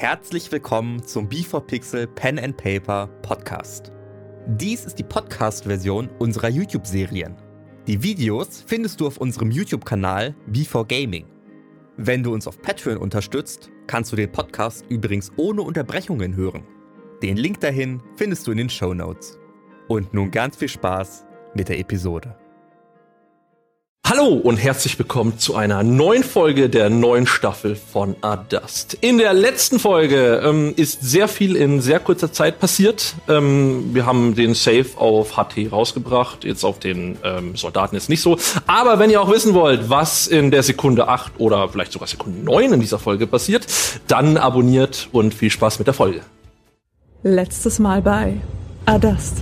Herzlich willkommen zum B4Pixel Pen and Paper Podcast. Dies ist die Podcast-Version unserer YouTube-Serien. Die Videos findest du auf unserem YouTube-Kanal B4Gaming. Wenn du uns auf Patreon unterstützt, kannst du den Podcast übrigens ohne Unterbrechungen hören. Den Link dahin findest du in den Shownotes. Und nun ganz viel Spaß mit der Episode. Hallo und herzlich willkommen zu einer neuen Folge der neuen Staffel von Adust. In der letzten Folge ist sehr viel in sehr kurzer Zeit passiert. Wir haben den Save auf HT rausgebracht, jetzt auf den Soldaten ist nicht so. Aber wenn ihr auch wissen wollt, was in der Sekunde 8 oder vielleicht sogar Sekunde 9 in dieser Folge passiert, dann abonniert und viel Spaß mit der Folge. Letztes Mal bei Adust.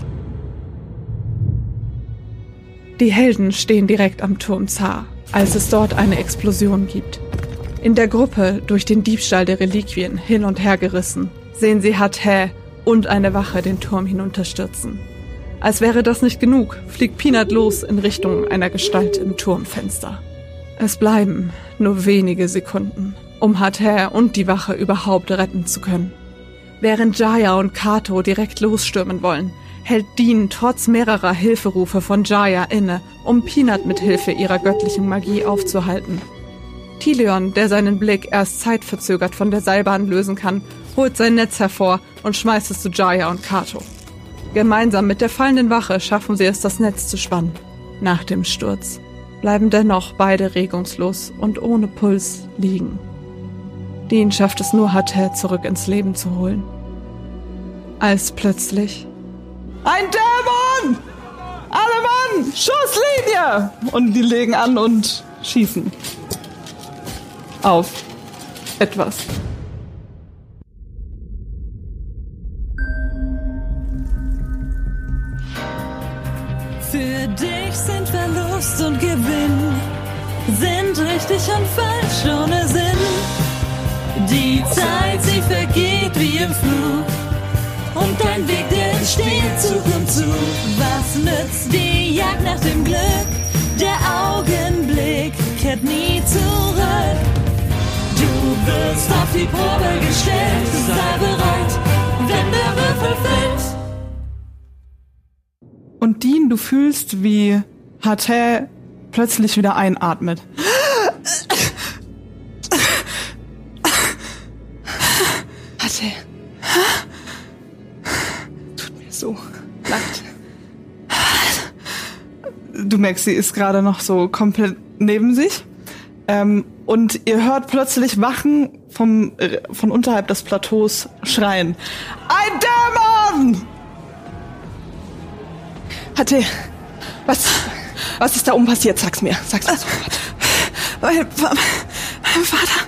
Die Helden stehen direkt am Turm Zar, als es dort eine Explosion gibt. In der Gruppe, durch den Diebstahl der Reliquien hin und her gerissen, sehen sie Hatay und eine Wache den Turm hinunterstürzen. Als wäre das nicht genug, fliegt Peanut los in Richtung einer Gestalt im Turmfenster. Es bleiben nur wenige Sekunden, um Hatay und die Wache überhaupt retten zu können. Während Jaya und Kato direkt losstürmen wollen, hält Dean trotz mehrerer Hilferufe von Jaya inne, um Peanut mit Hilfe ihrer göttlichen Magie aufzuhalten. Tilion, der seinen Blick erst zeitverzögert von der Seilbahn lösen kann, holt sein Netz hervor und schmeißt es zu Jaya und Kato. Gemeinsam mit der fallenden Wache schaffen sie es, das Netz zu spannen. Nach dem Sturz bleiben dennoch beide regungslos und ohne Puls liegen. Dean schafft es nur, Hatay zurück ins Leben zu holen. Als plötzlich... Ein Dämon! Alle Mann! Schusslinie! Und die legen an und schießen. Auf etwas. Für dich sind Verlust und Gewinn, sind richtig und falsch ohne Sinn. Die Zeit, sie vergeht wie im Flug. Und dein Weg, der entsteht Zug um Zug. Was nützt die Jagd nach dem Glück? Der Augenblick kehrt nie zurück. Du wirst auf die Probe gestellt. Sei bereit, wenn der Würfel fällt. Und Dean, du fühlst, wie Hatay plötzlich wieder einatmet. Hatay. So, leid. Du merkst, sie ist gerade noch so komplett neben sich. Und ihr hört plötzlich Wachen von unterhalb des Plateaus schreien. Ein Dämon! Hatay, was ist da oben passiert? Sag's mir sofort. Mein Vater,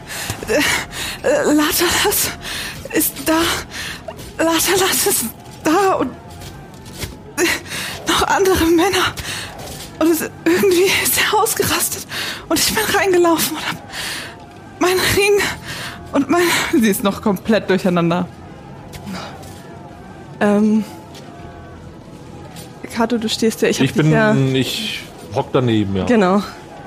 Latalas ist da. Latalas ist da und noch andere Männer. Und irgendwie ist er ausgerastet. Und ich bin reingelaufen und hab meinen Ring und Sie ist noch komplett durcheinander. Kato, du stehst ja. Ich hock daneben, ja. Genau.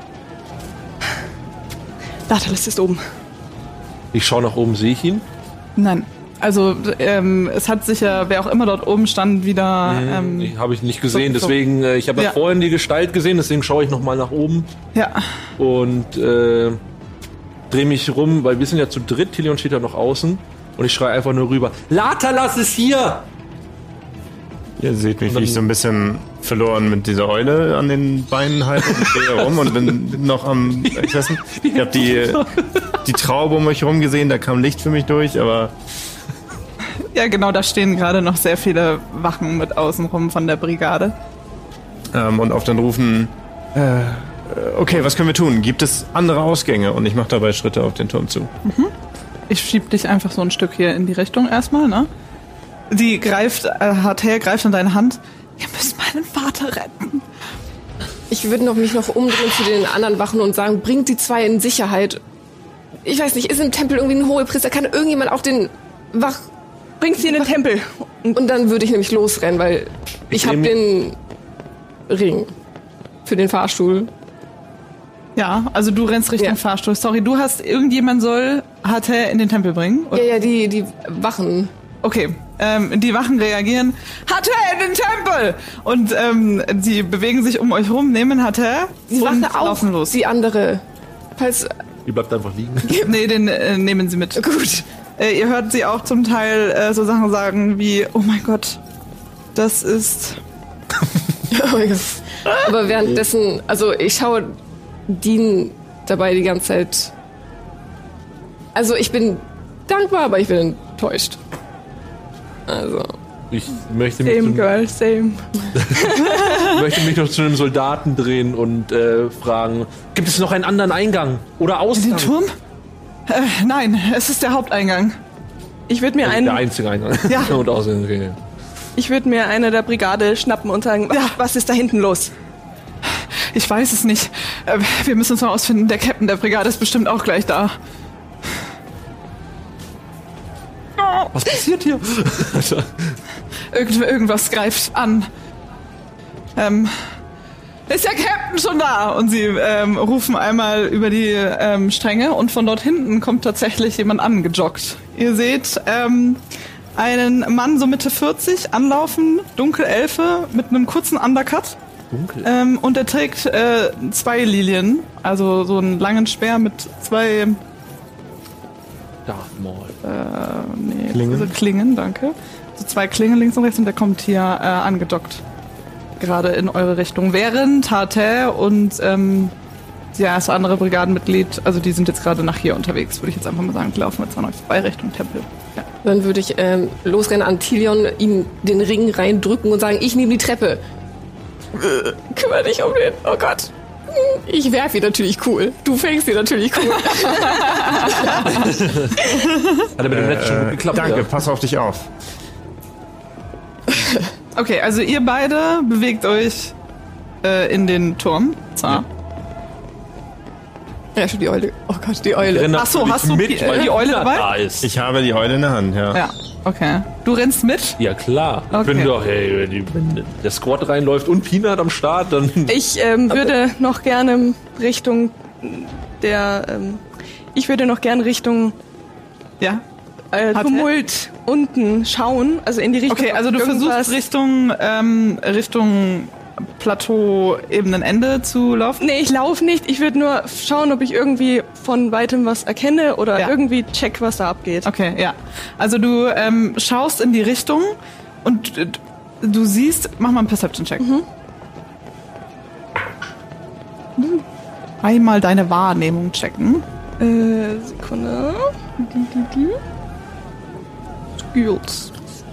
Latalas ist oben. Ich schaue nach oben, sehe ich ihn? Nein. Also es hat sicher, wer auch immer dort oben stand, wieder... habe ich nicht gesehen, deswegen, ich habe ja vorhin die Gestalt gesehen, deswegen schaue ich nochmal nach oben. Ja. Und drehe mich rum, weil wir sind ja zu dritt, Tilion steht ja noch außen. Und ich schreie einfach nur rüber, Latalas ist hier! Ihr seht mich, wie ich so ein bisschen verloren mit dieser Eule an den Beinen halte und drehe rum und bin noch am Essen. Ich habe die Traube um euch herum gesehen, da kam Licht für mich durch, aber... Ja, genau, da stehen gerade noch sehr viele Wachen mit außenrum von der Brigade. Und auf dann rufen, okay, was können wir tun? Gibt es andere Ausgänge? Und ich mache dabei Schritte auf den Turm zu. Mhm. Ich schieb dich einfach so ein Stück hier in die Richtung erstmal, ne? Sie Hatay greift an deine Hand. Wir müssen meinen Vater retten. Ich würde mich noch umdrehen zu den anderen Wachen und sagen, bringt die zwei in Sicherheit. Ich weiß nicht, ist im Tempel irgendwie ein Hohepriester? Kann irgendjemand auch den bringt sie in den Tempel. Und dann würde ich nämlich losrennen, weil ich habe den Ring für den Fahrstuhl. Ja, also du rennst Richtung Fahrstuhl. Sorry, du hast, irgendjemand soll Hate in den Tempel bringen? Oder? Ja, die Wachen. Okay, die Wachen reagieren, Hate in den Tempel! Und sie bewegen sich um euch rum, nehmen Hate Die und Wache auch, laufen los. die andere. Falls... Die bleibt einfach liegen. Nee, den nehmen sie mit. Gut. Ihr hört sie auch zum Teil so Sachen sagen wie, oh mein Gott, das ist... Oh mein Gott. Aber währenddessen, also ich schaue Dean dabei die ganze Zeit. Also ich bin dankbar, aber ich bin enttäuscht. Also. Ich möchte mich, möchte mich noch zu einem Soldaten drehen und fragen, gibt es noch einen anderen Eingang oder Ausgang? Den Turm? Nein, es ist der Haupteingang. Ich würde mir Der einzige Eingang. Ja. Und Ausgang, okay. Ich würde mir eine der Brigade schnappen und sagen, was ist da hinten los? Ich weiß es nicht. Wir müssen uns mal ausfinden. Der Captain der Brigade ist bestimmt auch gleich da. Was passiert hier? Irgendwas greift an. Ist der Captain schon da? Und sie rufen einmal über die Stränge und von dort hinten kommt tatsächlich jemand angejoggt. Ihr seht einen Mann so Mitte 40 anlaufen, Dunkelelfe mit einem kurzen Undercut. Dunkel. Und er trägt 2 Lilien, also so einen langen Speer mit 2 Darth Maul. Klingen? So Klingen, danke. So 2 Klingen links und rechts und der kommt hier angedockt. Gerade in eure Richtung. Während Hate und das andere Brigadenmitglied, also die sind jetzt gerade nach hier unterwegs, würde ich jetzt einfach mal sagen. Die laufen jetzt an euch vorbei Richtung Tempel. Ja. Dann würde ich losrennen an Tilion, ihm den Ring reindrücken und sagen, ich nehme die Treppe. Kümmere dich um den. Oh Gott. Ich werfe ihn natürlich cool. Du fängst ihn natürlich cool. Hat er mit dem Netz schon gut geklappt? Danke, Ja? pass auf dich auf. Okay, also ihr beide bewegt euch in den Turm. Ja, schon die Eule. Oh Gott, die Eule. Ach so, hast du die Eule dabei? Da ist. Ich habe die Eule in der Hand, ja. Ja, okay. Du rennst mit? Ja klar. Okay. Wenn doch, wenn der Squad reinläuft und Peanut am Start, dann. Ich würde noch gerne Richtung ich würde noch gerne Richtung Ja. Tumult unten schauen, also in die Richtung. Okay, also du versuchst Richtung Plateau-Ebenenende zu laufen? Nee, ich laufe nicht. Ich würde nur schauen, ob ich irgendwie von weitem was erkenne oder irgendwie check, was da abgeht. Okay, ja. Also du schaust in die Richtung und du siehst, mach mal einen Perception-Check. Einmal deine Wahrnehmung checken. Sekunde. Skills.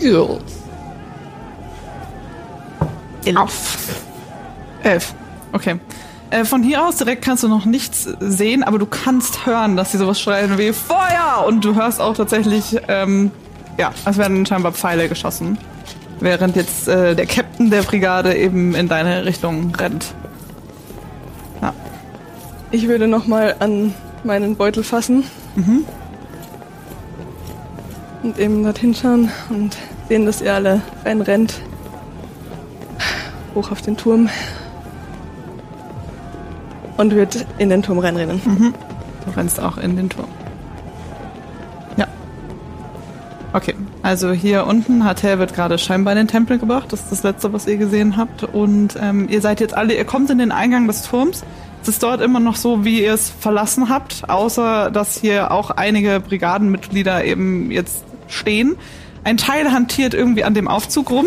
11. Okay. Von hier aus direkt kannst du noch nichts sehen, aber du kannst hören, dass sie sowas schreien wie Feuer! Und du hörst auch tatsächlich, es werden scheinbar Pfeile geschossen. Während jetzt der Captain der Brigade eben in deine Richtung rennt. Ja. Ich würde noch mal an meinen Beutel fassen. Und eben dorthin schauen und sehen, dass ihr alle reinrennt. Hoch auf den Turm. Und wird in den Turm reinrennen. Du rennst auch in den Turm. Ja. Okay, also hier unten wird gerade scheinbar in den Tempel gebracht. Das ist das Letzte, was ihr gesehen habt. Und ihr seid jetzt alle, ihr kommt in den Eingang des Turms. Es ist dort immer noch so, wie ihr es verlassen habt, außer dass hier auch einige Brigadenmitglieder eben jetzt stehen. Ein Teil hantiert irgendwie an dem Aufzug rum.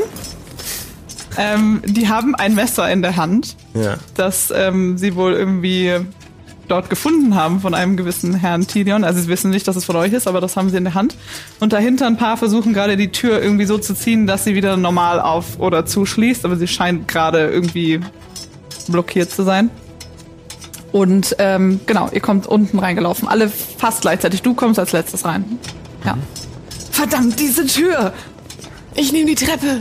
Die haben ein Messer in der Hand, das sie wohl irgendwie dort gefunden haben von einem gewissen Herrn Tilion. Also sie wissen nicht, dass es von euch ist, aber das haben sie in der Hand. Und dahinter ein paar versuchen gerade die Tür irgendwie so zu ziehen, dass sie wieder normal auf- oder zuschließt. Aber sie scheint gerade irgendwie blockiert zu sein. Und genau, ihr kommt unten reingelaufen. Alle fast gleichzeitig. Du kommst als letztes rein. Ja. Verdammt, diese Tür! Ich nehme die Treppe.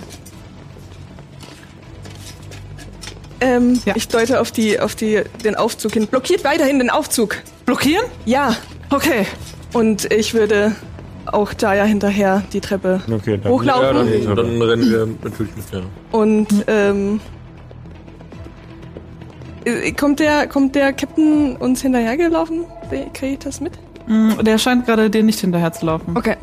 Ich deute auf den Aufzug hin. Blockiert weiterhin den Aufzug. Blockieren? Ja. Okay. Und ich würde auch da ja hinterher die Treppe Okay, dann. hochlaufen. Ja, dann rennen wir natürlich mit, ja. Und Kommt der Captain uns hinterhergelaufen? Kriege ich das mit? Der scheint gerade dir nicht hinterher zu laufen. Okay,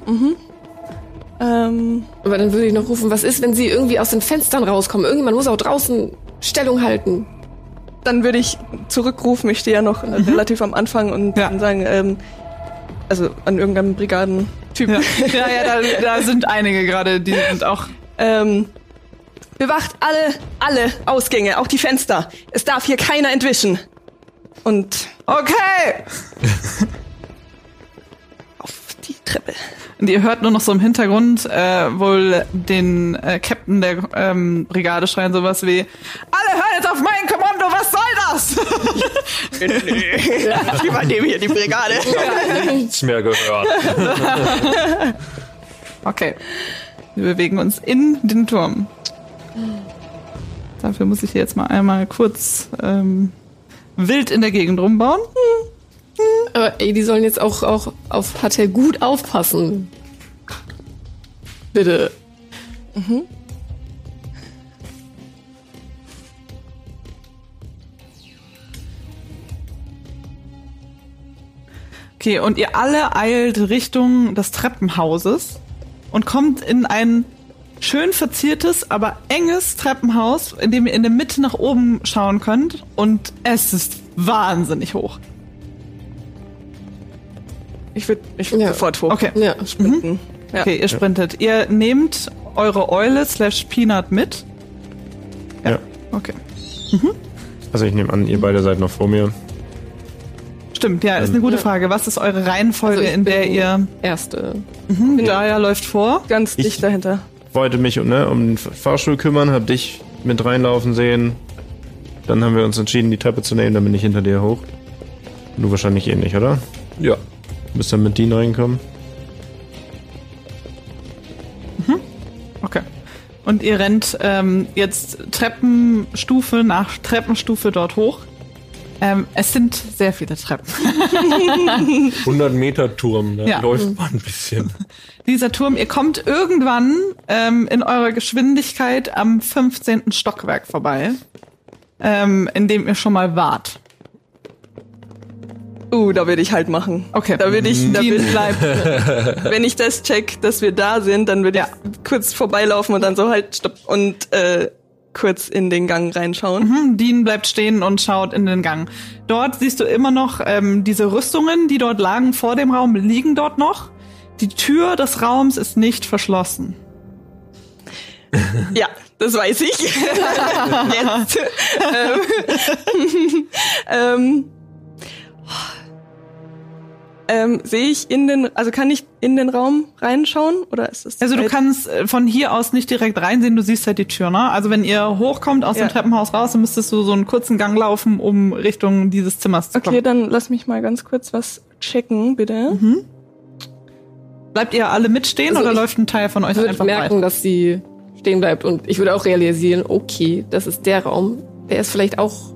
Aber dann würde ich noch rufen, was ist, wenn sie irgendwie aus den Fenstern rauskommen? Irgendjemand muss auch draußen Stellung halten. Dann würde ich zurückrufen, ich stehe ja noch relativ am Anfang und dann sagen, also an irgendeinem Brigadentyp. Ja, da sind einige gerade, die sind auch... Bewacht alle Ausgänge, auch die Fenster. Es darf hier keiner entwischen. Und Okay! auf die Treppe. Und ihr hört nur noch so im Hintergrund wohl den Captain der Brigade schreien sowas wie: Alle hören jetzt auf mein Kommando, was soll das? Ich übernehme hier die Brigade. Nichts mehr gehört. Okay. Wir bewegen uns in den Turm. Dafür muss ich hier jetzt mal einmal kurz wild in der Gegend rumbauen. Aber die sollen jetzt auch auf Patel gut aufpassen. Bitte. Okay, und ihr alle eilt Richtung des Treppenhauses und kommt in ein schön verziertes, aber enges Treppenhaus, in dem ihr in der Mitte nach oben schauen könnt. Und es ist wahnsinnig hoch. Ich würde sofort hoch. Okay. Ja. Sprinten. Ja. Okay, ihr sprintet. Ihr nehmt eure Eule /Peanut mit. Ja. Okay. Also ich nehme an, ihr beide seid noch vor mir. Stimmt, ja, ist eine gute Frage. Was ist eure Reihenfolge, Also ich in der bin ihr... Erste. Daya läuft vor. Ganz dicht dahinter. Wollte mich um den Fahrstuhl kümmern, hab dich mit reinlaufen sehen. Dann haben wir uns entschieden, die Treppe zu nehmen, dann bin ich hinter dir hoch. Du wahrscheinlich eh nicht, oder? Ja. Du bist dann mit Dean reinkommen. Okay. Und ihr rennt jetzt Treppenstufe nach Treppenstufe dort hoch. Es sind sehr viele Treppen. 100 Meter Turm, da Ja. läuft man ein bisschen. Dieser Turm, ihr kommt irgendwann in eurer Geschwindigkeit am 15. Stockwerk vorbei, in dem ihr schon mal wart. Da würde ich halt machen. Okay. Da würde ich, bleibt. wenn ich das check, dass wir da sind, dann würde ich kurz vorbeilaufen und dann so halt stopp und kurz in den Gang reinschauen. Dean bleibt stehen und schaut in den Gang. Dort siehst du immer noch diese Rüstungen, die dort lagen vor dem Raum, liegen dort noch. Die Tür des Raums ist nicht verschlossen. Ja, das weiß ich. Jetzt. Sehe ich kann ich in den Raum reinschauen oder ist es? Also du kannst von hier aus nicht direkt reinsehen, du siehst halt die Tür, ne? Also wenn ihr hochkommt aus dem Treppenhaus raus, dann müsstest du so einen kurzen Gang laufen, um Richtung dieses Zimmers zu kommen. Okay, dann lass mich mal ganz kurz was checken, bitte. Bleibt ihr alle mitstehen Also oder ich läuft ein Teil von euch Ich würde einfach merken, weiter? dass sie stehen bleibt und ich würde auch realisieren, okay, das ist der Raum. Der ist vielleicht auch...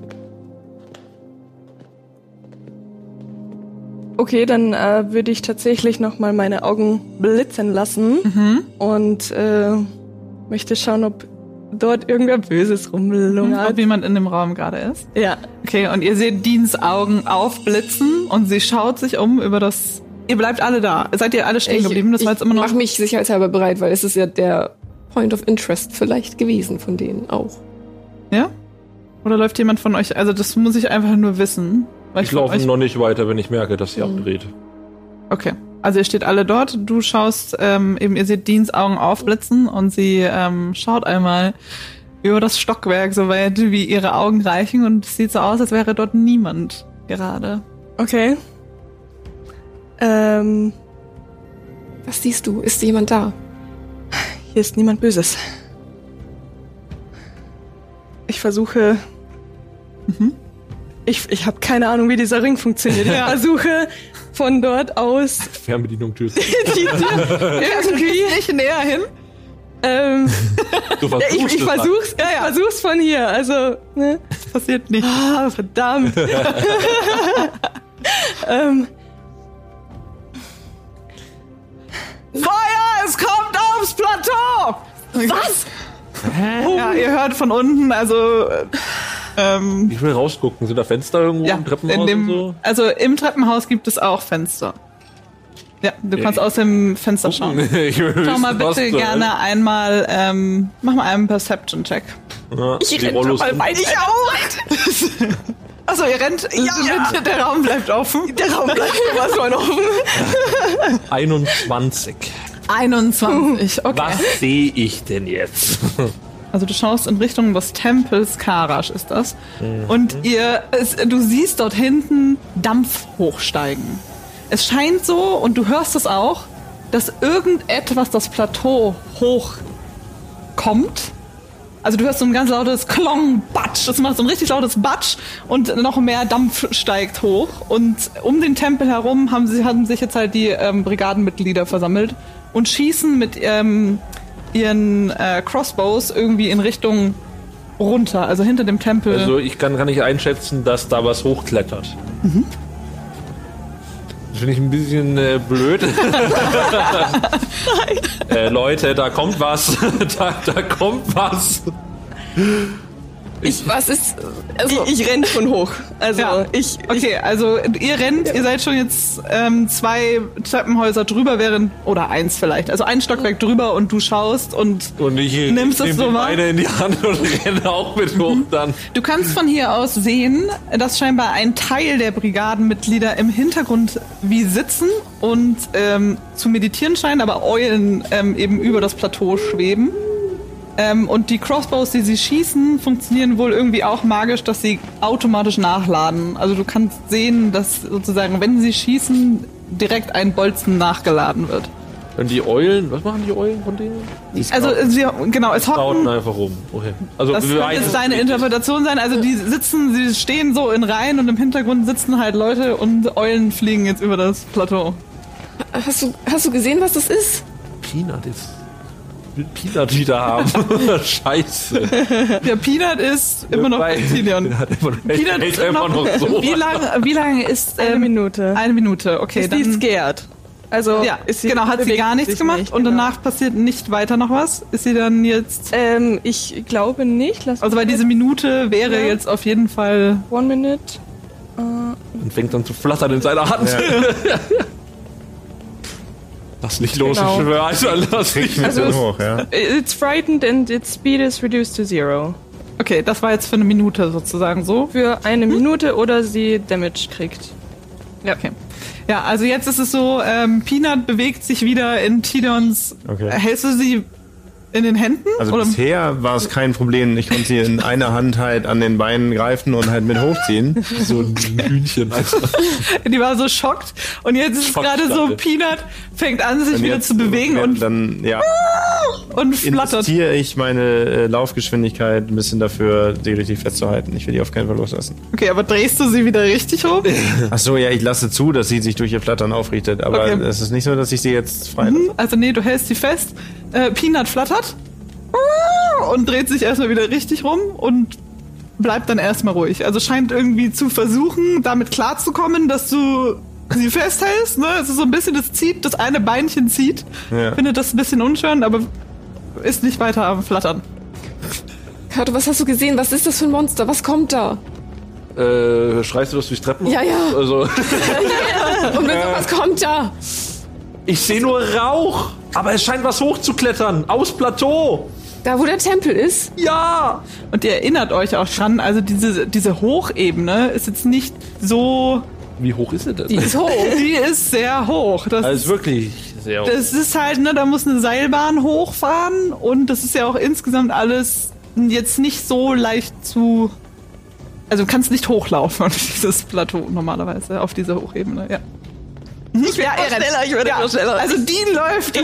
Okay, dann würde ich tatsächlich noch mal meine Augen blitzen lassen und möchte schauen, ob dort irgendwer Böses rumlungert. Ob jemand in dem Raum gerade ist. Ja. Okay, und ihr seht Deans Augen aufblitzen und sie schaut sich um über das... Ihr bleibt alle da. Seid ihr alle stehen geblieben? Das war jetzt immer noch... Ich mach mich sicherheitshalber bereit, weil es ist ja der Point of Interest vielleicht gewesen von denen auch. Ja? Oder läuft jemand von euch... Also das muss ich einfach nur wissen. Weil Ich von laufe euch- noch nicht weiter, wenn ich merke, dass sie abdreht. Okay. Also ihr steht alle dort. Du schaust, eben ihr seht Deans Augen aufblitzen und sie schaut einmal über das Stockwerk, so weit wie ihre Augen reichen, und es sieht so aus, als wäre dort niemand gerade. Okay. Was siehst du? Ist jemand da? Hier ist niemand Böses. Ich versuche... Ich habe keine Ahnung, wie dieser Ring funktioniert. Ich versuche von dort aus Fernbedienung töten. die Tür irgendwie Nicht näher hin. Du versuchst ich es halt. versuch's von hier. Also, ne? Das passiert nicht. Ah, verdammt. Feuer, es kommt aufs Plateau! Was? Ja, ihr hört von unten, also Ich will rausgucken. Sind da Fenster irgendwo im Treppenhaus und so? Also im Treppenhaus gibt es auch Fenster. Ja, du kannst aus dem Fenster schauen. Schau mal bitte gerne einmal, mach mal einen Perception-Check. Ja, Ich renne mal weiter. Ich auch! Achso, ihr rennt. Ja. Der Raum bleibt offen. Der Raum bleibt sowas von offen. 21. 21, okay. Was sehe ich denn jetzt? Also du schaust in Richtung des Tempels, Karasch ist das. Und du siehst dort hinten Dampf hochsteigen. Es scheint so, und du hörst es auch, dass irgendetwas das Plateau hochkommt. Also du hörst so ein ganz lautes Klong, Batsch. Das macht so ein richtig lautes Batsch und noch mehr Dampf steigt hoch. Und um den Tempel herum haben sich jetzt halt die Brigadenmitglieder versammelt und schießen mit ihren Crossbows irgendwie in Richtung runter, also hinter dem Tempel. Also ich kann nicht einschätzen, dass da was hochklettert. Das finde ich ein bisschen blöd. Leute, da kommt was. da kommt was. Was ist... Also, ich renne schon hoch. Also also ihr rennt, ihr seid schon jetzt 2 Treppenhäuser drüber, oder 1 vielleicht. Also ein Stockwerk drüber und du schaust und ich nimmst es so wahr. Beine in die Hand und renne auch mit hoch dann. Du kannst von hier aus sehen, dass scheinbar ein Teil der Brigadenmitglieder im Hintergrund wie sitzen und zu meditieren scheinen, aber Eulen eben über das Plateau schweben. Und die Crossbows, die sie schießen, funktionieren wohl irgendwie auch magisch, dass sie automatisch nachladen. Also du kannst sehen, dass sozusagen, wenn sie schießen, direkt ein Bolzen nachgeladen wird. Und die Eulen, was machen die Eulen von denen? Es hocken einfach rum. Okay. Also das könnte jetzt deine Interpretation sein. Also sie stehen so in Reihen und im Hintergrund sitzen halt Leute und Eulen fliegen jetzt über das Plateau. Hast du gesehen, was das ist? Peanut wieder haben. Scheiße. Der Peanut ist immer noch Tilion. Peanut ist immer noch so. Wie lange ist... 1 Minute. 1 Minute, okay. Ist die scared? Also hat sie gar nichts gemacht nicht, und danach passiert nicht weiter noch was? Ist sie dann jetzt... ich glaube nicht. Weil diese Minute wäre jetzt auf jeden Fall... 1 Minute. Und fängt dann zu flattern in seiner Hand. Ja. Lass nicht los, ich schwöre, lass nicht hoch, ja. It's frightened and its speed is reduced to 0. Okay, das war jetzt für eine Minute sozusagen so. Für eine Minute oder sie Damage kriegt. Ja, okay. Ja, also jetzt ist es so, Peanut bewegt sich wieder in Tidons... Okay. Hältst du sie in den Händen? Also oder? Bisher war es kein Problem. Ich konnte sie in einer Hand halt an den Beinen greifen und halt mit hochziehen. So ein Hühnchen. Die war so schockt. Und jetzt ist es gerade so, Peanut fängt an, sich wieder zu bewegen und dann, und flattert. Investiere ich meine Laufgeschwindigkeit ein bisschen dafür, die richtig festzuhalten. Ich will die auf keinen Fall loslassen. Okay, aber drehst du sie wieder richtig rum? Ach so, ja, ich lasse zu, dass sie sich durch ihr Flattern aufrichtet. Aber es ist nicht so, dass ich sie jetzt frei lasse. Also nee, du hältst sie fest. Peanut flattert und dreht sich erstmal wieder richtig rum und bleibt dann erstmal ruhig. Also scheint irgendwie zu versuchen, damit klarzukommen, dass du sie festhältst. Ne? Es ist so ein bisschen, das eine Beinchen zieht. Ja. Findet das ein bisschen unschön, aber ist nicht weiter am Flattern. Kato, was hast du gesehen? Was ist das für ein Monster? Was kommt da? Schreist du das durchs Treppenhaus? Ja. Also. Und was kommt da? Ich sehe nur Rauch, aber es scheint was hochzuklettern. Aus Plateau. Da, wo der Tempel ist? Ja! Und ihr erinnert euch auch dran, also diese Hochebene ist jetzt nicht so... Wie hoch ist sie denn? Die ist hoch. Die ist sehr hoch. Das ist wirklich sehr hoch. Das ist halt, ne, da muss eine Seilbahn hochfahren und das ist ja auch insgesamt alles jetzt nicht so leicht zu... Also du kannst nicht hochlaufen auf dieses Plateau normalerweise, auf dieser Hochebene, ja. Ich werde noch schneller. Also Dean läuft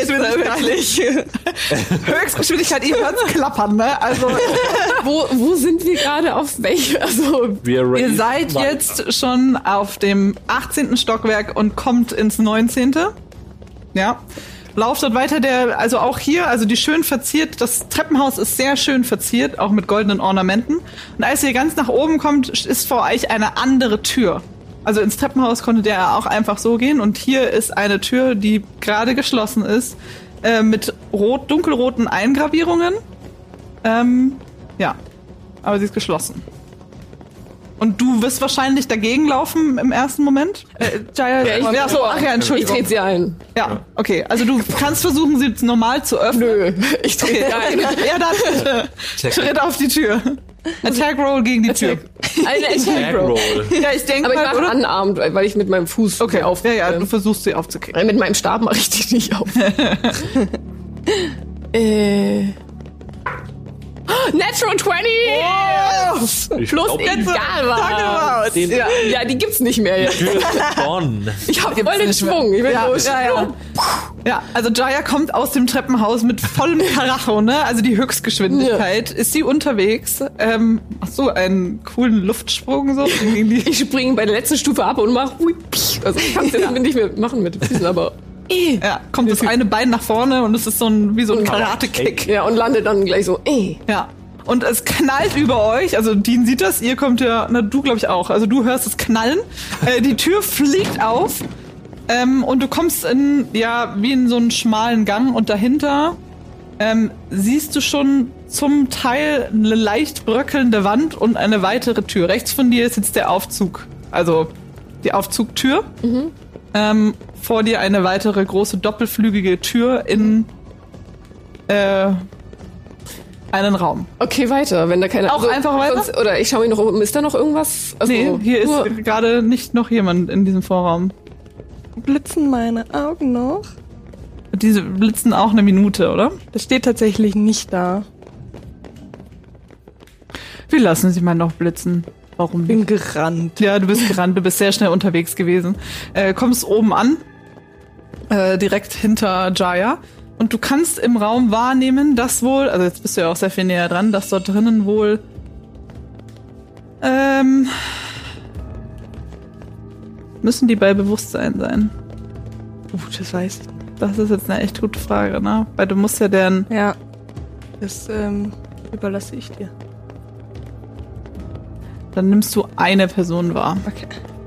Höchstgeschwindigkeit, ihr hört's klappern, ne? Also wo sind wir gerade auf welche? Also ihr seid jetzt schon auf dem 18. Stockwerk und kommt ins 19. Ja. Lauft dort weiter, also auch hier, also die schön verziert, das Treppenhaus ist sehr schön verziert, auch mit goldenen Ornamenten. Und als ihr ganz nach oben kommt, ist vor euch eine andere Tür. Also ins Treppenhaus konntet ihr auch einfach so gehen und hier ist eine Tür, die gerade geschlossen ist, mit dunkelroten Eingravierungen. Ja, aber sie ist geschlossen. Und du wirst wahrscheinlich dagegen laufen im ersten Moment? Ja, Entschuldigung. Ich trete sie ein. Ja, okay. Also du kannst versuchen, sie normal zu öffnen. Nö, ich trete sie ein. Ja, dann Schritt auf die Tür. Attack Roll gegen die Tür. Eine Attack Roll. Ja, ich denke Aber ich mal, mache oder? anarmt, weil ich mit meinem Fuß Okay, auf. ja, du versuchst sie aufzukriegen. Mit meinem Stab mache ich die nicht auf. Natural 20! Plus egal was. Ja, die gibt's nicht mehr jetzt. Ich hab voll den Schwung. Ich bin Ja, also Jaya kommt aus dem Treppenhaus mit vollem Karacho, ne? Also die Höchstgeschwindigkeit. Ist sie unterwegs? Einen coolen Luftsprung so. Ich springe bei der letzten Stufe ab und mache also ich kann es nicht mehr machen mit den Füßen, aber ja, kommt das eine Bein nach vorne und es ist wie so ein Karate-Kick. Ja, und landet dann gleich so Ja. Und es knallt über euch, also Dean sieht das, ihr kommt ja, du glaube ich auch, also du hörst es knallen, die Tür fliegt auf und du kommst wie in so einen schmalen Gang und dahinter siehst du schon zum Teil eine leicht bröckelnde Wand und eine weitere Tür. Rechts von dir ist jetzt der Aufzug, also die Aufzugtür. Vor dir eine weitere große doppelflügige Tür in einen Raum. Okay, weiter, wenn da keine... Auch einfach weiter? Sonst, oder ich schaue mich noch um, ist da noch irgendwas? Also, Nee, hier ist gerade nicht noch jemand in diesem Vorraum. Blitzen meine Augen noch? Diese blitzen auch eine Minute, oder? Das steht tatsächlich nicht da. Wir lassen sie mal noch blitzen. Warum Bin nicht? gerannt. Ja, du bist gerannt, du bist sehr schnell unterwegs gewesen. Kommst oben an, direkt hinter Jaya. Und du kannst im Raum wahrnehmen, dass wohl, also jetzt bist du ja auch sehr viel näher dran, dass dort drinnen wohl müssen die bei Bewusstsein sein? Das weiß ich. Das ist jetzt eine echt gute Frage, ne? Weil du musst ja deren... Ja, das überlasse ich dir. Dann nimmst du eine Person wahr. Okay.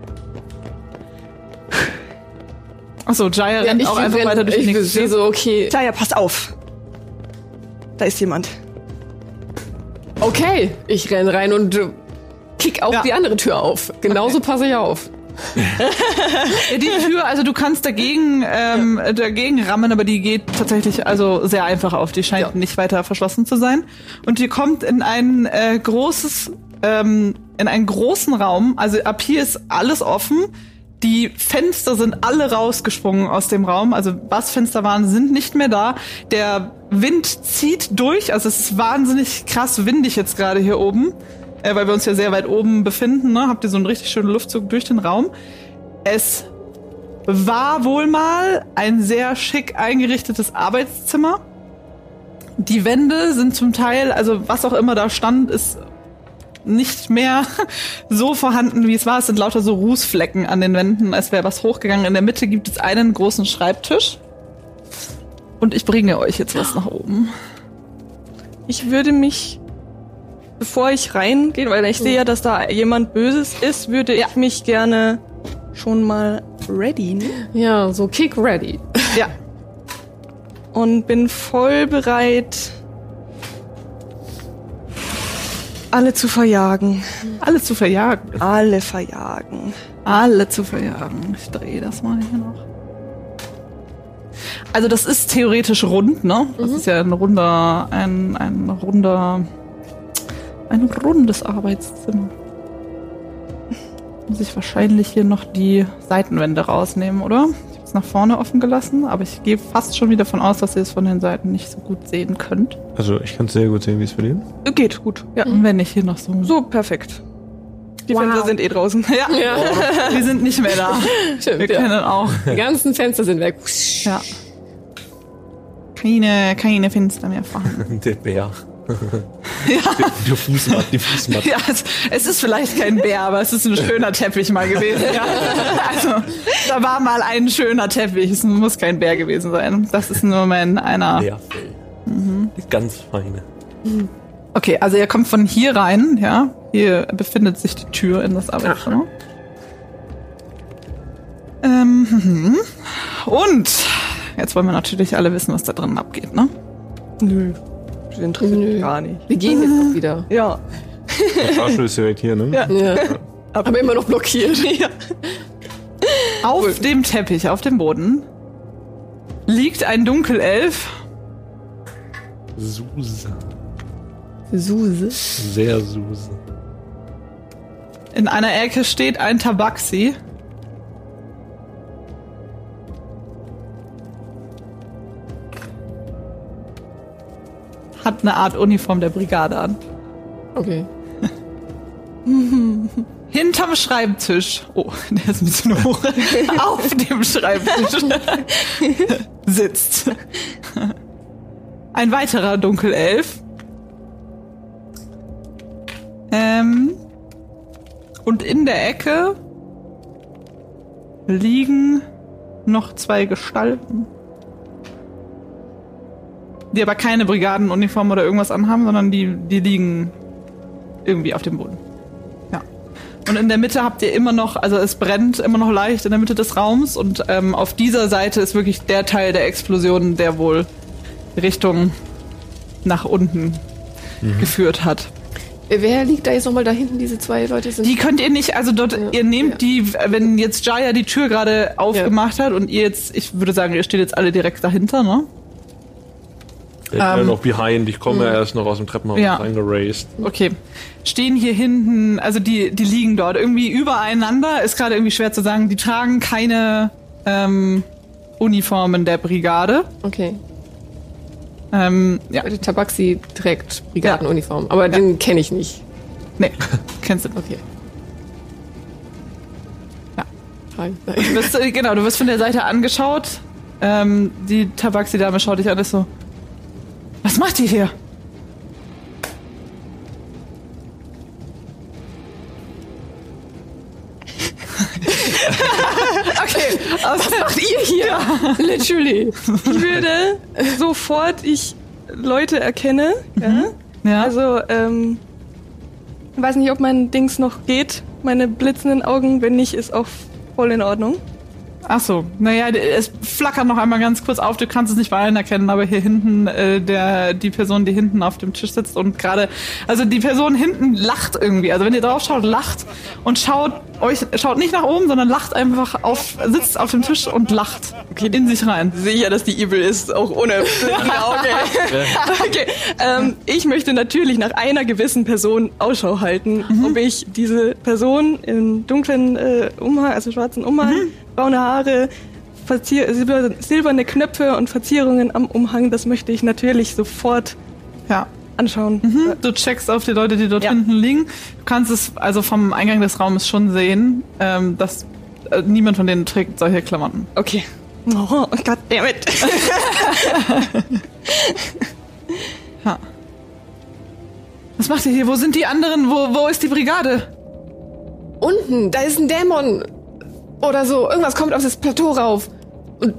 Achso, Jaya rennt auch einfach weiter durch die nächste Tür. So, okay. Jaya, pass auf. Da ist jemand. Okay, ich renn rein und kick auch die andere Tür auf. Genauso passe ich auf. Die Tür, also du kannst dagegen rammen, aber die geht tatsächlich also sehr einfach auf. Die scheint nicht weiter verschlossen zu sein. Und ihr kommt in ein in einen großen Raum. Also ab hier ist alles offen. Die Fenster sind alle rausgesprungen aus dem Raum. Also was Fenster waren, sind nicht mehr da. Der Wind zieht durch. Also es ist wahnsinnig krass windig jetzt gerade hier oben. Weil wir uns ja sehr weit oben befinden. Ne? Habt ihr so einen richtig schönen Luftzug durch den Raum. Es war wohl mal ein sehr schick eingerichtetes Arbeitszimmer. Die Wände sind zum Teil, also was auch immer da stand, ist nicht mehr so vorhanden, wie es war. Es sind lauter so Rußflecken an den Wänden, als wäre was hochgegangen. In der Mitte gibt es einen großen Schreibtisch. Und ich bringe euch jetzt was nach oben. Ich würde mich, bevor ich reingehe, weil ich sehe ja, dass da jemand Böses ist, würde ich mich gerne schon mal ready. Ja, so kick ready. Ja. Und bin voll bereit, alle zu verjagen. Alle zu verjagen. Alle verjagen. Alle zu verjagen. Ich drehe das mal hier noch. Also das ist theoretisch rund, ne? Das ist ja ein rundes Arbeitszimmer. Muss ich wahrscheinlich hier noch die Seitenwände rausnehmen, oder? Ich habe es nach vorne offen gelassen, aber ich gehe fast schon wieder davon aus, dass ihr es von den Seiten nicht so gut sehen könnt. Also ich kann es sehr gut sehen, wie es für den. Geht gut. Ja, und wenn ich hier noch so... So, perfekt. Die Fenster sind draußen. Ja, wir sind nicht mehr da. Stimmt, Wir können auch. Die ganzen Fenster sind weg. Ja. Keine Fenster mehr vorhanden. Der Bär. Die Fußmatte. Ja, es ist vielleicht kein Bär, aber es ist ein schöner Teppich mal gewesen. Ja. Also, da war mal ein schöner Teppich. Es muss kein Bär gewesen sein. Das ist nur einer... Bärfell. Ganz feine. Okay, also ihr kommt von hier rein, ja. Hier befindet sich die Tür in das Arbeitszimmer. Und jetzt wollen wir natürlich alle wissen, was da drin abgeht, ne? Nö. Das interessiert mich gar nicht. Wir gehen jetzt auch wieder. Ja. Der Fahrstuhl ist direkt hier, ne? Ja. Aber immer noch blockiert. Ja. Auf dem Teppich, auf dem Boden, liegt ein Dunkelelf. Suse. Sehr Suse. In einer Ecke steht ein Tabaxi. Hat eine Art Uniform der Brigade an. Okay. Hinterm Schreibtisch. Oh, der ist ein bisschen hoch. Auf dem Schreibtisch sitzt ein weiterer Dunkelelf. Und in der Ecke liegen noch 2 Gestalten, die aber keine Brigadenuniform oder irgendwas anhaben, sondern die liegen irgendwie auf dem Boden. Ja. Und in der Mitte habt ihr immer noch, also es brennt immer noch leicht in der Mitte des Raums und auf dieser Seite ist wirklich der Teil der Explosion, der wohl Richtung nach unten geführt hat. Wer liegt da jetzt nochmal da hinten, diese 2 Leute sind? Die könnt ihr nicht, also dort, ihr nehmt die, wenn jetzt Jaya die Tür gerade aufgemacht hat und ihr jetzt, ich würde sagen, ihr steht jetzt alle direkt dahinter, ne? Ich bin noch behind, ich komme erst noch aus dem Treppenhaus reingeraced. Okay. Stehen hier hinten, also die liegen dort irgendwie übereinander, ist gerade irgendwie schwer zu sagen, die tragen keine Uniformen der Brigade. Okay. Ja. Der Tabaxi trägt Brigadenuniform, aber den kenne ich nicht. Nee, kennst du nicht. Okay. Ja. Hi. Du wirst von der Seite angeschaut. Die Tabaxi-Dame schaut dich an, ist so, was macht ihr hier? Okay, was macht ihr hier? Literally. Ich würde sofort Leute erkenne. Ja. Also, weiß nicht, ob mein Dings noch geht. Meine blitzenden Augen, wenn nicht, ist auch voll in Ordnung. Ach so, naja, es flackert noch einmal ganz kurz auf, du kannst es nicht bei allen erkennen, aber hier hinten die Person, die hinten auf dem Tisch sitzt und gerade, also die Person hinten lacht irgendwie, also wenn ihr drauf schaut, lacht und schaut nicht nach oben, sondern lacht einfach sitzt auf dem Tisch und lacht in sich rein. Sicher, dass die evil ist, auch ohne blitzende Augen. Okay, ich möchte natürlich nach einer gewissen Person Ausschau halten, ob ich diese Person im dunklen Umhang, also schwarzen Umhang, braune Haare, silberne Knöpfe und Verzierungen am Umhang, das möchte ich natürlich sofort anschauen. Du checkst auf die Leute, die dort hinten liegen. Du kannst es also vom Eingang des Raumes schon sehen, dass niemand von denen trägt solche Klamotten. Okay. Oh, goddammit. Ja. Was macht ihr hier? Wo sind die anderen? Wo ist die Brigade? Unten, da ist ein Dämon. Oder so, irgendwas kommt auf das Plateau rauf. Und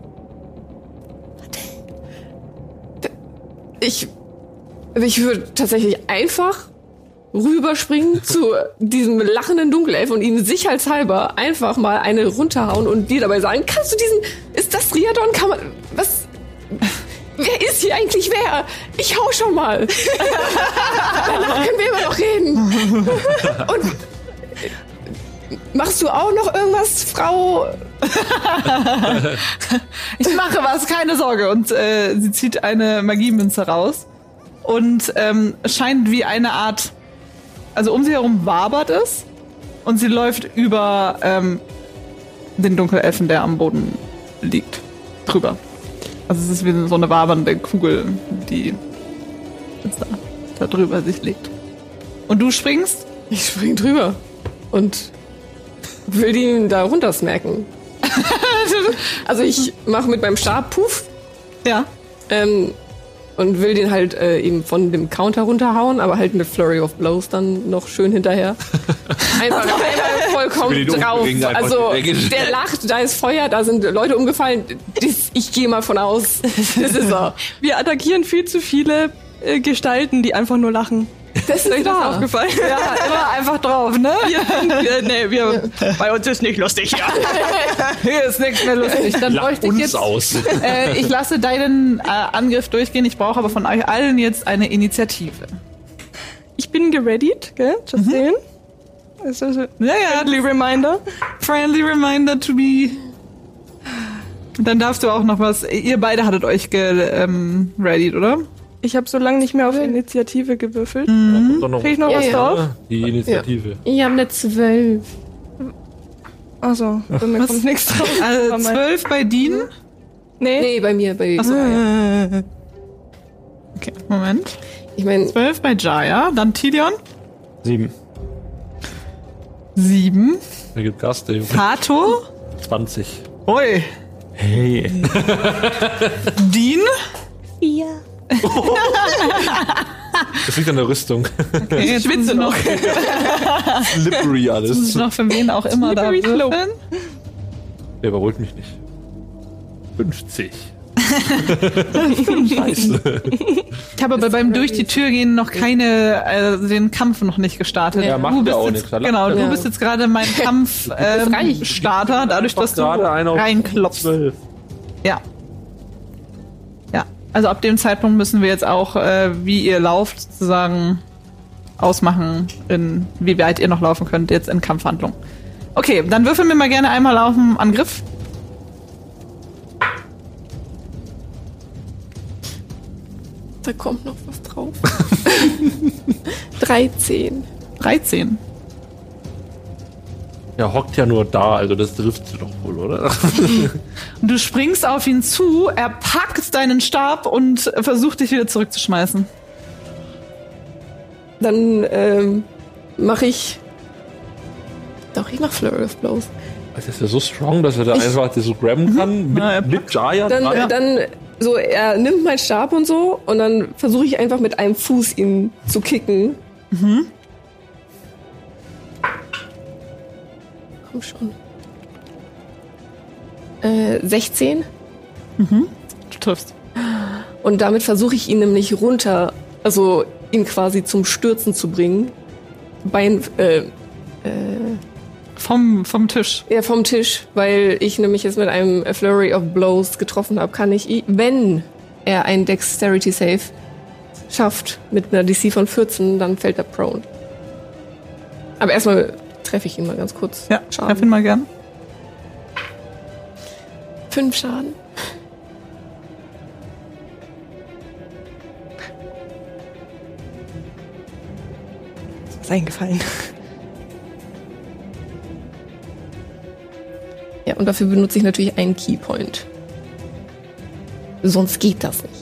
ich würde tatsächlich einfach rüberspringen zu diesem lachenden Dunkelelf und ihm sicherheitshalber einfach mal eine runterhauen und dir dabei sagen, ist das Riadon? Wer ist hier eigentlich wer? Ich hau schon mal. Danach können wir immer noch reden. Und machst du auch noch irgendwas, Frau? Ich mache was, keine Sorge. Und sie zieht eine Magiemünze raus und scheint wie eine Art, also um sie herum wabert es und sie läuft über den Dunkelelfen, der am Boden liegt, drüber. Also es ist wie so eine wabernde Kugel, die jetzt da drüber sich legt. Und du springst? Ich spring drüber und will ihn da runtersmacken. Also ich mache mit meinem Stab Puff. Ja. Und will den halt eben von dem Counter runterhauen, aber halt mit Flurry of Blows dann noch schön hinterher. Einfach vollkommen drauf. Also der lacht, da ist Feuer, da sind Leute umgefallen. Ich gehe mal von aus. Das ist er. Wir attackieren viel zu viele Gestalten, die einfach nur lachen. Das ist das aufgefallen. Ja, immer einfach drauf, ne? Bei uns ist nicht lustig. Ja. Hier ist nichts mehr lustig. Dann bräuchte ich jetzt ich lasse deinen Angriff durchgehen. Ich brauche aber von euch allen jetzt eine Initiative. Ich bin gereadied, gell? Just saying. Das ist ja. Friendly reminder. Friendly reminder to be. Dann darfst du auch noch was. Ihr beide hattet euch readied, oder? Ich habe so lange nicht mehr auf Initiative gewürfelt. Krieg ich noch was drauf? Die Initiative. Ich habe eine 12. Achso, bei mir kommt nichts drauf. Also 12 bei Dean? Nee, bei mir. Achso, Okay, Moment. Ich meine, 12 bei Jaya, dann Tilion. 7. 7. Da gibt Gas, der Junge. Kato. 20. Ui. Hey. Dean. 4. Das liegt an der Rüstung. Okay, jetzt schwitze noch. Slippery alles. Noch für wen auch immer da würfeln. Der überholt mich nicht. 50. Scheiße. Ich habe aber beim durch die Tür gehen noch den Kampf noch nicht gestartet. Ja, macht ja auch nichts. Genau, du bist jetzt gerade mein Kampfstarter, dadurch, dass du reinklopfst. Ja. Ja, also ab dem Zeitpunkt müssen wir jetzt auch, wie ihr lauft, sozusagen ausmachen, wie weit ihr noch laufen könnt jetzt in Kampfhandlung. Okay, dann würfeln wir mal gerne einmal auf den Angriff. Da kommt noch was drauf. 13. 13. Er hockt ja nur da, also das trifft sie doch wohl, oder? Und du springst auf ihn zu, er packt deinen Stab und versucht dich wieder zurückzuschmeißen. Dann mache ich... Doch, ich mache Flurry of Blows. Also ist er so strong, dass er da einfach so grabben kann mit Jaya? Dann so, er nimmt meinen Stab und so und dann versuche ich einfach mit einem Fuß ihn zu kicken. Komm schon. 16. Du triffst. Und damit versuche ich ihn nämlich runter, also ihn quasi zum Stürzen zu bringen. Vom Tisch. Ja, vom Tisch, weil ich nämlich jetzt mit einem Flurry of Blows getroffen habe, kann ich, wenn er einen Dexterity Save schafft mit einer DC von 14, dann fällt er prone. Aber erstmal treffe ich ihn mal ganz kurz. Ja, treff ihn mal gern. 5 Schaden. Ist was eingefallen. Ja, und dafür benutze ich natürlich einen Keypoint. Sonst geht das nicht.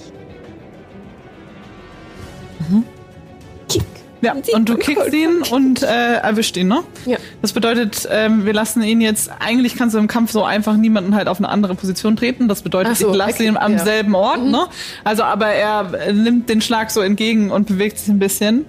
Kick. Ja, und du kickst ihn und erwischt ihn, ne? Ja. Das bedeutet, wir lassen ihn jetzt, eigentlich kannst du im Kampf so einfach niemanden halt auf eine andere Position treten. Das bedeutet, Ach so, ich lasse ihn am selben Ort, ne? Also, aber er nimmt den Schlag so entgegen und bewegt sich ein bisschen.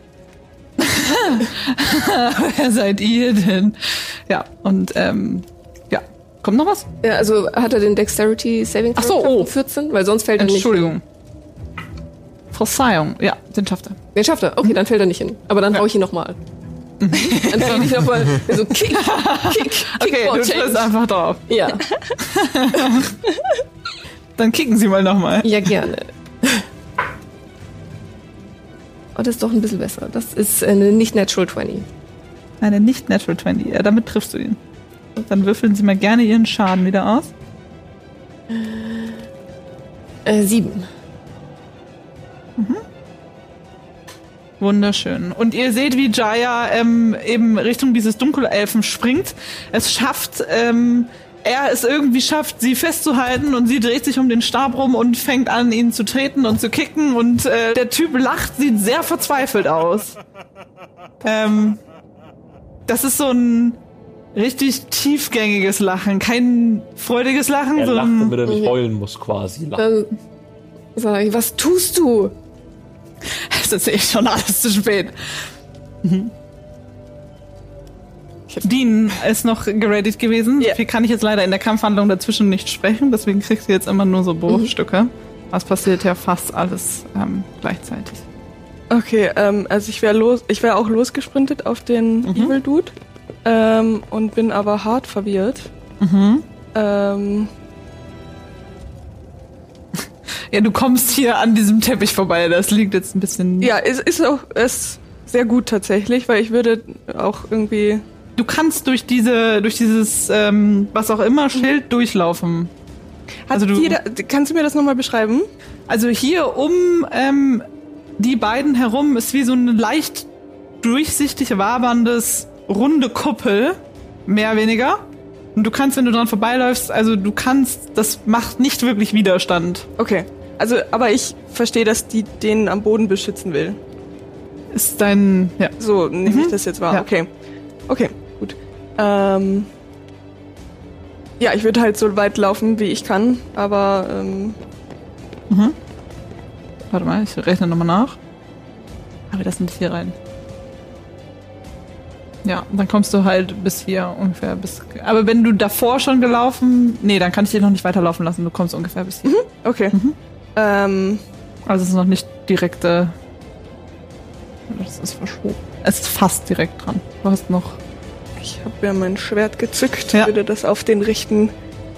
Wer seid ihr denn? Ja, und ja. Kommt noch was? Ja, also hat er den Dexterity Saving Throw von 14? Weil sonst fällt er nicht. Entschuldigung. Verzeihung. Ja, den schafft er. Den schafft er. Okay, dann fällt er nicht hin. Aber dann hau ich ihn nochmal. Dann fällt ich nochmal so kick. Okay, du triffst einfach drauf. Ja. Dann kicken Sie mal nochmal. Ja, gerne. Oh, das ist doch ein bisschen besser. Das ist eine nicht-natural 20. Eine nicht-natural 20. Ja, damit triffst du ihn. Dann würfeln Sie mal gerne Ihren Schaden wieder aus. 7. Wunderschön. Und ihr seht, wie Jaya eben Richtung dieses Dunkelelfen springt. Es schafft, er es irgendwie schafft, sie festzuhalten und sie dreht sich um den Stab rum und fängt an, ihn zu treten und zu kicken und der Typ lacht, sieht sehr verzweifelt aus. Das ist so ein richtig tiefgängiges Lachen, kein freudiges Lachen, Er lacht, sondern damit er nicht heulen muss, quasi. Dann sag ich, was tust du? es ist eh schon alles zu spät. Dean ist noch geredet gewesen. Ja. Viel kann ich jetzt leider in der Kampfhandlung dazwischen nicht sprechen, deswegen kriegst du jetzt immer nur so Bruchstücke. Was passiert ja fast alles gleichzeitig. Okay, also ich wäre auch losgesprintet auf den Evil Dude und bin aber hart verwirrt. Ja, du kommst hier an diesem Teppich vorbei, das liegt jetzt ein bisschen... Ja, ist auch, es sehr gut tatsächlich, weil ich würde auch irgendwie... Du kannst durch dieses, was auch immer, Schild durchlaufen. Also kannst du mir das nochmal beschreiben? Also hier die beiden herum ist wie so ein leicht durchsichtig waberndes, runde Kuppel, mehr oder weniger. Und du kannst, wenn du dran vorbeiläufst, das macht nicht wirklich Widerstand. Okay, also, aber ich verstehe, dass die den am Boden beschützen will. Ist dein, ja. So nehme ich das jetzt wahr. Ja. Okay, gut. Ja, ich würde halt so weit laufen, wie ich kann, aber Warte mal, ich rechne nochmal nach. Aber das nicht hier rein. Ja, dann kommst du halt bis hier ungefähr. Aber wenn du davor schon gelaufen... Nee, dann kann ich dich noch nicht weiterlaufen lassen. Du kommst ungefähr bis hier. okay. Also es ist noch nicht direkt... das ist verschoben. Es ist fast direkt dran. Du hast noch... Ich habe ja mein Schwert gezückt, Ja. würde das auf den richten.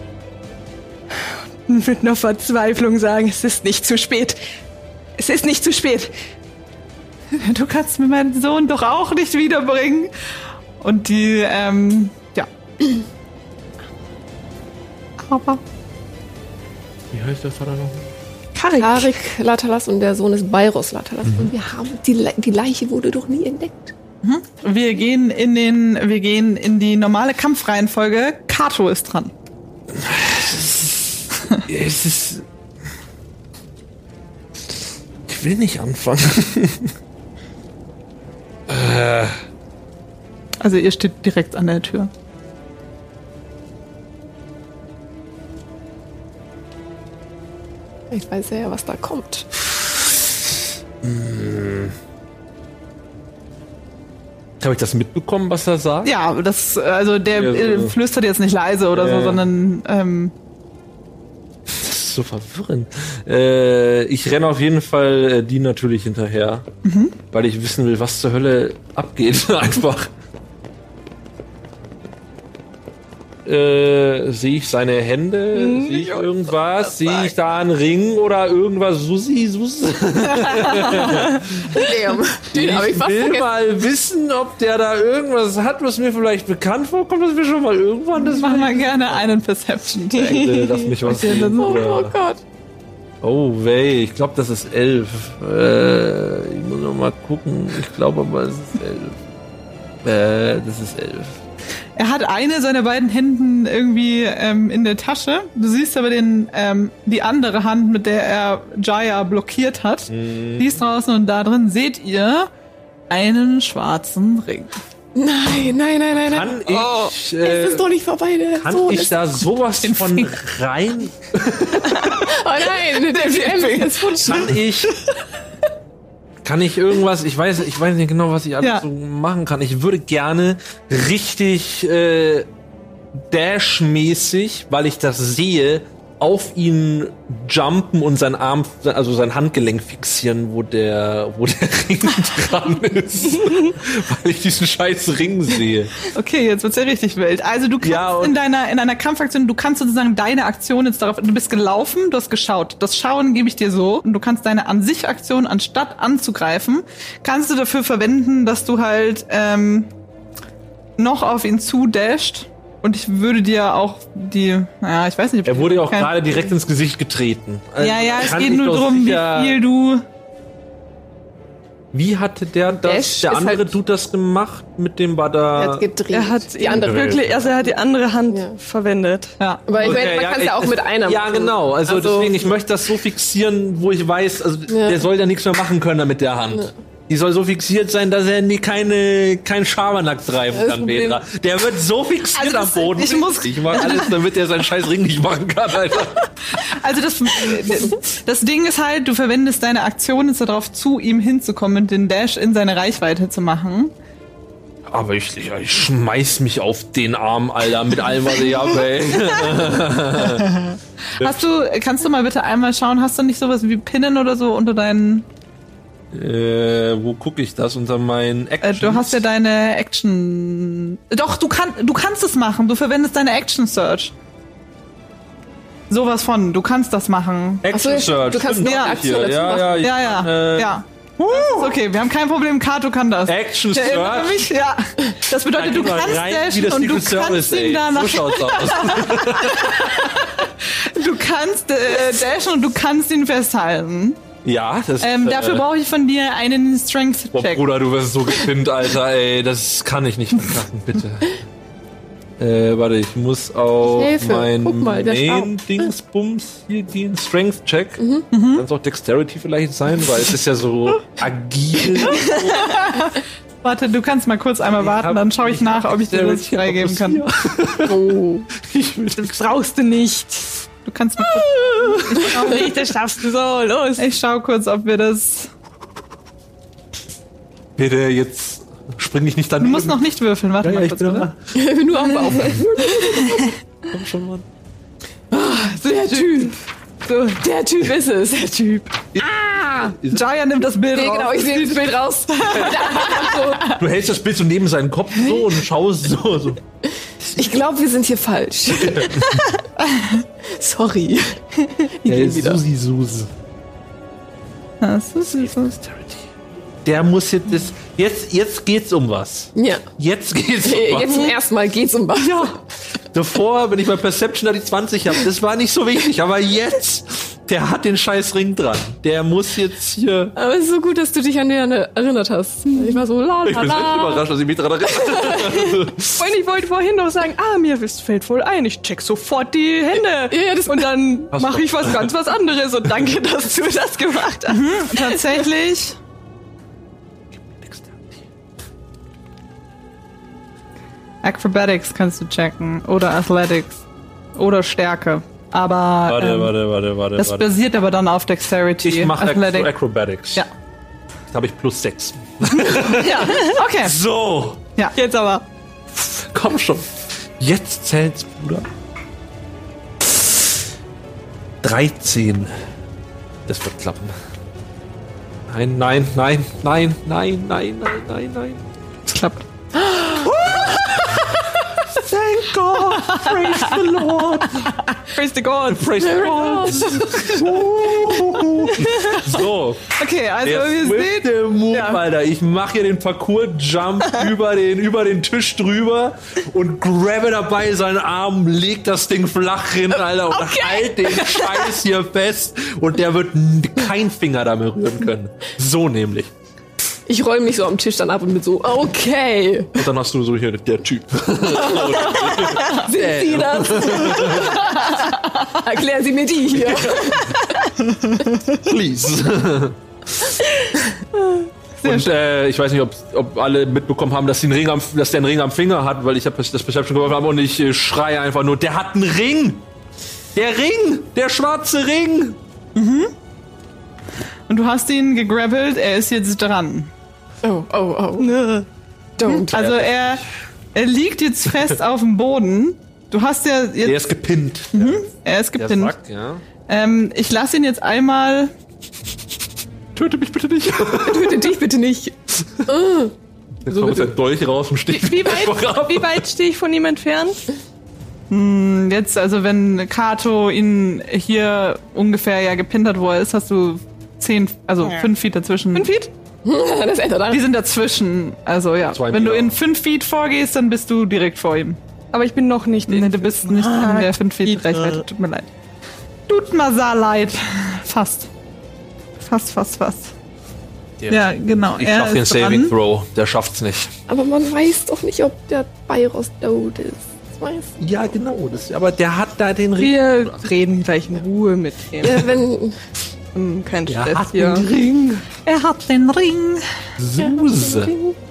Mit einer Verzweiflung sagen, es ist nicht zu spät. Es ist nicht zu spät. Du kannst mir meinen Sohn doch auch nicht wiederbringen. Und die, ja. Aber... Wie heißt der Vater noch? Karik Latalas und der Sohn ist Bairos Latalas. Und wir haben die Leiche wurde doch nie entdeckt. Wir gehen in die normale Kampfreihenfolge. Kato ist dran. Es ist... Ich will nicht anfangen. Also ihr steht direkt an der Tür. Ich weiß ja, was da kommt. Habe ich das mitbekommen, was er sagt? Ja, der Ja, so. flüstert jetzt nicht leise oder so, sondern Das ist so verwirrend. Ich renne auf jeden Fall die natürlich hinterher, weil ich wissen will, was zur Hölle abgeht. Einfach. Sehe ich seine Hände? Sehe ich irgendwas? Sehe ich da einen Ring oder irgendwas? Susi? Den habe ich Ich fast will vergessen. mal wissen, ob der da irgendwas hat, was mir vielleicht bekannt vorkommt, dass wir schon mal irgendwann das mach mal gerne einen Perception-Check. Lass mich was Okay, sehen, Oh oder? Gott. Oh, weh, ich glaube, das ist 11. Ich muss noch mal gucken. Ich glaube aber, es ist 11. Das ist 11. Er hat eine seiner beiden Händen irgendwie in der Tasche. Du siehst aber die andere Hand, mit der er Jaya blockiert hat. Die ist draußen und da drin seht ihr einen schwarzen Ring. Nein. Kann ich, Es ist doch nicht vorbei. Der kann Sohn ich ist... da sowas Den von Finger. rein? Oh nein, der DM ist Kann ich irgendwas, ich weiß nicht genau, was ich alles Ja. so machen kann. Ich würde gerne richtig Dash-mäßig, weil ich das sehe, auf ihn jumpen und sein Handgelenk fixieren, wo der Ring dran ist. Weil ich diesen scheiß Ring sehe. Okay, jetzt wird's ja richtig wild. Also du kannst Ja, und- in deiner Kampfaktion, du kannst sozusagen deine Aktion jetzt darauf, du bist gelaufen, du hast geschaut. Das Schauen gebe ich dir so. Und du kannst deine An-sich-Aktion, anstatt anzugreifen, kannst du dafür verwenden, dass du halt noch auf ihn zudasht. Und ich würde dir auch ich weiß nicht. ob Er wurde ja auch kein- gerade direkt ins Gesicht getreten. Ja, es Kann geht ich nur doch drum, sicher- wie viel du... Wie hatte der das? Dash Der ist andere halt- Dude das gemacht? Mit dem war Er da... hat gedreht. Er hat die andere. wirklich, also er hat die andere Hand Ja. verwendet. Ja. Aber ich meine, man kann es ja auch mit einer Ja, machen. genau. Also deswegen, ich möchte das so fixieren, wo ich weiß, also der soll ja nichts mehr machen können mit der Hand. Ja. Die soll so fixiert sein, dass er kein Schabernack treiben Das kann, Problem- Petra. Der wird so fixiert Also am Boden. Ich mache alles, damit er seinen scheiß Ring nicht machen kann, Alter. Also das Ding ist halt, du verwendest deine Aktion jetzt darauf, zu ihm hinzukommen und den Dash in seine Reichweite zu machen. Aber ich schmeiß mich auf den Arm, Alter, mit allem, was ich hab, ey. Kannst du mal bitte einmal schauen, hast du nicht sowas wie Pinnen oder so unter deinen... Wo gucke ich das? Unter meinen Actions? du hast ja deine Action... Doch, du kannst es machen. Du verwendest deine Action Search. Sowas von, du kannst das machen. Action Ach so, Search. du kannst stimmt, noch eine hab ich Aktion hier. dazu machen. Ja, ich Ja. ist okay, wir haben kein Problem, Kato kann das. Action Der erinnert Search. mich, ja. Das bedeutet, du kannst dashen und du kannst ihn danach... So schaut's aus. Du kannst dashen und du kannst ihn festhalten. Ja, das Dafür brauche ich von dir einen Boah, Strength-Check. Bruder, du wirst so gepinnt, Alter, ey. Das kann ich nicht verkacken, bitte. Warte, ich muss auf Hilfe, mein guck mal, der Main-Dingsbums hier gehen. Strength-Check. Kann es auch Dexterity vielleicht sein, weil es ist ja so agil. Warte, du kannst mal kurz einmal warten, dann schaue ich nach, ob ich dir das freigeben kann. Oh, das brauchst du nicht. Du kannst mal kurz... Nicht, das schaffst du so, los. Ich schaue kurz, ob wir das... Bitte, jetzt spring ich nicht dann. Du musst noch nicht würfeln, warte mal kurz, oder? Nur am Bauch. Komm schon, Mann. Der Typ. So, der Typ ist es. Der Typ. Jaya nimmt das Bild Nee, raus. genau, ich sehe das Bild raus. Du hältst das Bild so neben seinen Kopf so und schaust so. Ich glaube, wir sind hier falsch. Sorry. Susi Sus. Das ist süß. Der muss jetzt geht's um was. Ja. Jetzt geht's um was. Jetzt zum ersten Mal geht's um was. Ja. Davor, wenn ich bei Perception da die 20 habe, das war nicht so wichtig, aber jetzt, der hat den scheiß Ring dran. Der muss jetzt hier... Aber es ist so gut, dass du dich an den erinnert hast. Ich war so, la, Ich bin selbst überrascht, dass ich mich dran erinnere. Und ich wollte vorhin noch sagen, mir fällt wohl ein, ich check sofort die Hände. Ja, das- und dann Hast mache du- ich was ganz was anderes. Und danke, dass du das gemacht hast. Tatsächlich. Acrobatics kannst du checken. Oder Athletics. Oder Stärke. Aber Warte. das basiert aber dann auf Dexterity. Ich mache Athletic. Acrobatics. Ja. Da habe ich plus 6. Ja, okay. So, Ja. Jetzt aber. komm schon. Jetzt zählt's, Bruder. 13. Das wird klappen. Nein. Es klappt. Thank God. Praise the Lord. Praise the God. Praise the God. So. Okay, also Der wir sehen... swifte Move, Ja. Alter. Ich mache hier den Parcours-Jump über den Tisch drüber und grabbe dabei seinen Arm, leg das Ding flach hin, Alter, und halt den Scheiß hier fest. Und der wird kein Finger da mehr rühren können. So nämlich. Ich räume mich so am Tisch dann ab und bin so, okay. Und dann hast du so hier der Typ. Sind Sie das? Erklären Sie mir die hier. Please. Und ich weiß nicht, ob alle mitbekommen haben, dass der einen Ring am Finger hat, weil ich das Perception geworfen habe und ich schreie einfach nur, der hat einen Ring! Der Ring! Der schwarze Ring! Und du hast ihn gegrabbelt, er ist jetzt dran. Oh. Don't. Also er liegt jetzt fest auf dem Boden. Du hast ja Der jetzt... ist gepinnt. Er ist Der gepinnt. sagt, ja. Ich lasse ihn jetzt einmal... Töte mich bitte nicht. Töte dich bitte nicht. Jetzt kommt der Dolch raus und sticht Wie einfach ab. weit stehe ich von ihm entfernt? Jetzt, also wenn Kato ihn hier ungefähr ja gepinnt hat, wo er ist, hast du 5 Feet dazwischen. 5 Feet? Das ändert Die alles. sind dazwischen. Also ja, 2 wenn du Meter. in 5 Feet vorgehst, dann bist du direkt vor ihm. Aber ich bin noch nicht Nee, du bist nicht in der 5 Feet Reichweite. Tut mir leid. Tut mir sehr leid. Fast. Ja, genau. Ich er schaff den ist Saving dran. Throw. Der schafft's nicht. Aber man weiß doch nicht, ob der Bayros tot ist. Das weiß ich. Ja, genau. Aber der hat da den Ring. Wir reden gleich in Ruhe mit ihm. Wenn Kein Der Stress hat hier. den Ring. Er hat den Ring. Suse.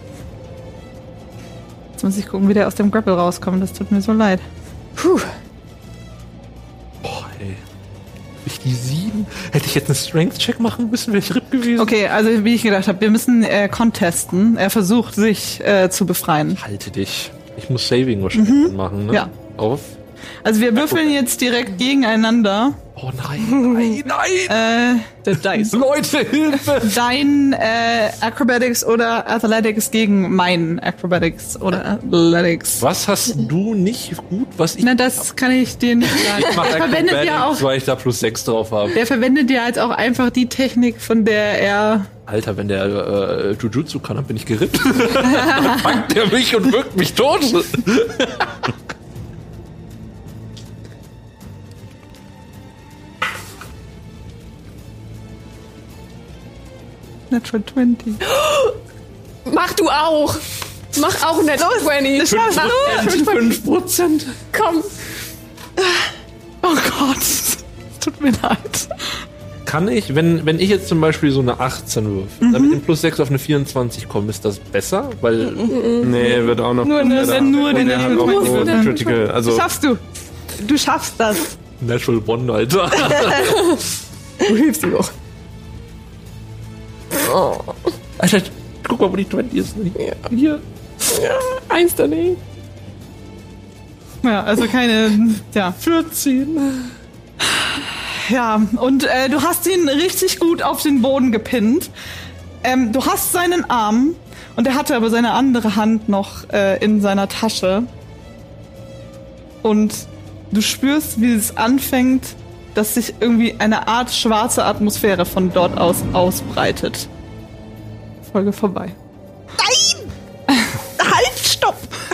Jetzt muss ich gucken, wie der aus dem Grapple rauskommt. Das tut mir so leid. puh, Boah, ey. Ich die 7. Hätte ich jetzt einen Strength-Check machen müssen, wäre ich RIP gewesen. Okay, also wie ich gedacht habe, wir müssen contesten. Er versucht, sich zu befreien. Halte dich. Ich muss Saving wahrscheinlich machen, ne? Ja. Auf. Also wir würfeln jetzt direkt gegeneinander. Oh nein. Der Dice. Leute, Hilfe! Dein Acrobatics oder Athletics gegen mein Acrobatics oder Athletics. Was hast du nicht gut, was ich... Na, das kann ich dir nicht sagen. Ich mach Der verwendet ja auch, weil ich da +6 drauf habe. der verwendet ja jetzt auch einfach die Technik, von der er... Alter, wenn der Jujutsu kann, dann bin ich gerippt. Dann packt der mich und wirkt mich tot. Natural 20. Mach du auch. Mach auch net 20. Das schaffst du. 5%. Komm. Oh Gott. Es tut mir leid. Kann ich, wenn ich jetzt zum Beispiel so eine 18 würfel, dann mit dem +6 auf eine 24 komme, ist das besser? Weil Nee, wird auch noch. Nur den der hat auch so Critical. Also, Schaffst du. Du schaffst das. Natural One, Alter. Du hilfst ihm auch. Oh. Alter, guck mal, wo die 20 ist. Hier. Eins daneben. Ja, also keine, ja. 14. Ja, und du hast ihn richtig gut auf den Boden gepinnt. Du hast seinen Arm und er hatte aber seine andere Hand noch in seiner Tasche. Und du spürst, wie es anfängt, dass sich irgendwie eine Art schwarze Atmosphäre von dort aus ausbreitet. Folge vorbei. Nein! Halt, stopp!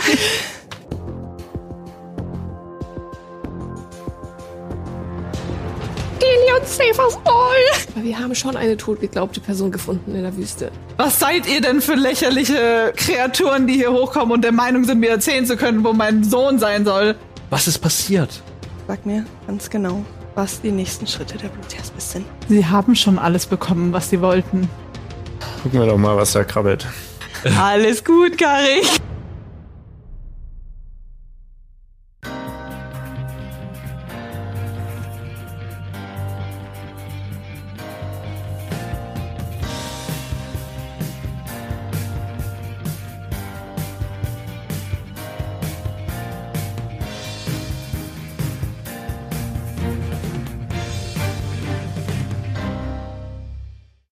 Delion, save us all! Aber wir haben schon eine totgeglaubte Person gefunden in der Wüste. Was seid ihr denn für lächerliche Kreaturen, die hier hochkommen und der Meinung sind, mir erzählen zu können, wo mein Sohn sein soll? Was ist passiert? Sag mir ganz genau, was die nächsten Schritte der Blutjaspis sind. Sie haben schon alles bekommen, was sie wollten. gucken wir doch mal, was da krabbelt. Alles gut, Karich.